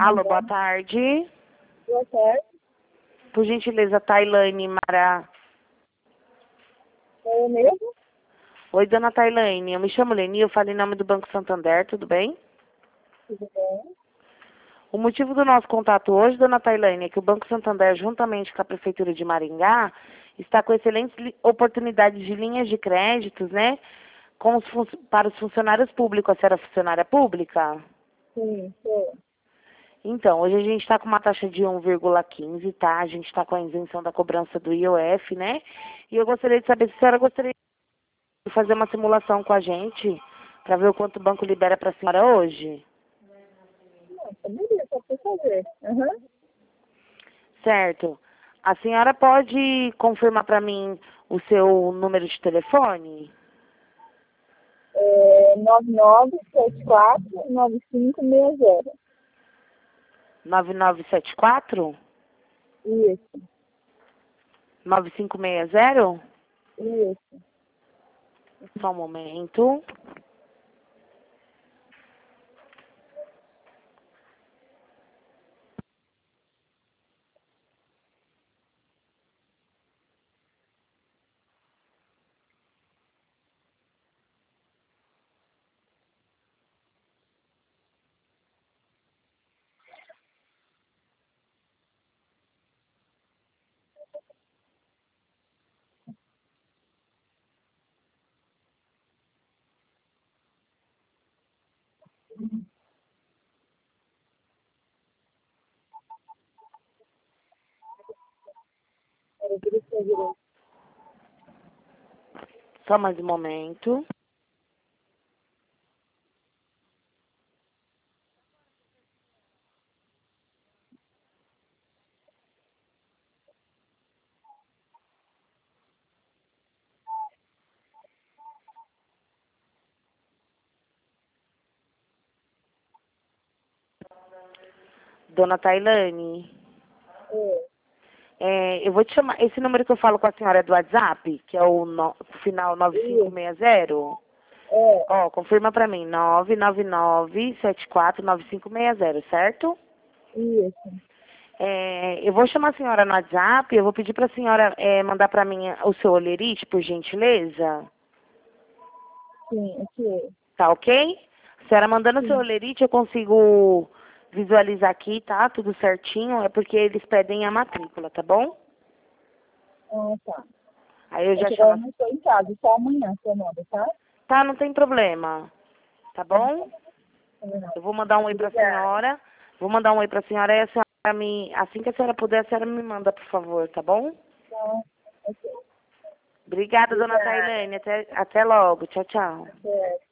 Alô, boa tarde. Boa tarde. Por gentileza, Tailane Mará. É eu mesmo? Oi, dona Tailane. Eu me chamo Leni, eu falo em nome do Banco Santander, tudo bem? Tudo bem? O motivo do nosso contato hoje, dona Tailane, é que o Banco Santander, juntamente com a Prefeitura de Maringá, está com excelentes oportunidades de linhas de créditos, né? Para os funcionários públicos. A senhora é funcionária pública? Sim, sou. Então, hoje a gente está com uma taxa de 1,15, tá? A gente está com a isenção da cobrança do IOF, né? E eu gostaria de saber se a senhora gostaria de fazer uma simulação com a gente para ver o quanto o banco libera para a senhora hoje. Nossa, beleza, só pra fazer. Certo. A senhora pode confirmar para mim o seu número de telefone? 9974-9560. 9974 Isso, 9560? isso. Só um momento. Era direção direito. Só mais um momento. Dona Tailane, eu vou te chamar. Esse número que eu falo com a senhora é do WhatsApp, que é o final Isso, 9560? é, Ó, confirma pra mim, 999749560, certo? isso. Eu vou chamar a senhora no WhatsApp, eu vou pedir pra senhora mandar pra mim o seu olerite, por gentileza. Sim, aqui. Tá ok? A senhora mandando o seu Sim. olerite, eu consigo visualizar aqui, tá? Tudo certinho, é porque eles pedem a matrícula, tá bom? Ah, tá. Aí eu É já que agora chamo. eu não estou em casa, só amanhã que eu mando, tá? Tá, não tem problema. Tá bom? Combinado. Eu vou mandar um oi pra Obrigada. senhora. Vou mandar um oi pra senhora e a senhora assim que a senhora puder, a senhora me manda, por favor, tá bom? Tá, ok. Obrigada, dona Obrigada. Tailane. Até logo. Tchau, tchau. Até.